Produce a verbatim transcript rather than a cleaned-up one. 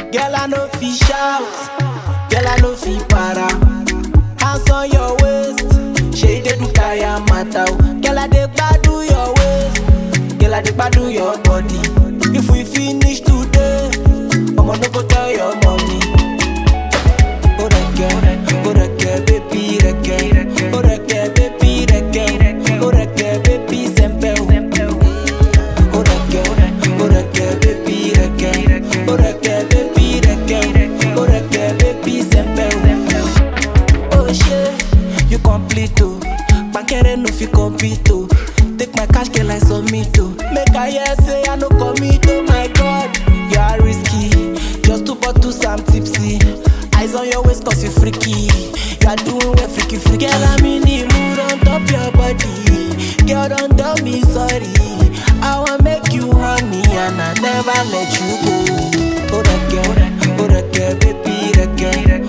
Girl, I know fi shout, girl, I know fi para. Hands on your waist, shade dey do kaya mata. Girl, I dey gbadu your waist, girl, I dey gbadu your body. If we finish today, I'ma no go tell your mommy. Oh, reke, oh, reke, baby, reke. Oh, reke, baby, reke. Oh, reke, baby, sempe. Oh, reke, oh, reke, baby, reke. Oh, reke, baby, reke. Oh, reke, baby, sempe. Oh, shit, you complete, oh. Bankere no fi compete, oh. Take my cash, girl, I submit, oh. Make I hear say I no commit, oh my God. You are risky, just two bottles, I'm tipsy. Eyes on your waist cause you freaky. You are doing well freaky freaky. Girl, I'm in the mood on top your body. Girl, don't tell me sorry. I wanna make you honey and I never let you go. Oh, that girl, oh, that girl, baby, that girl.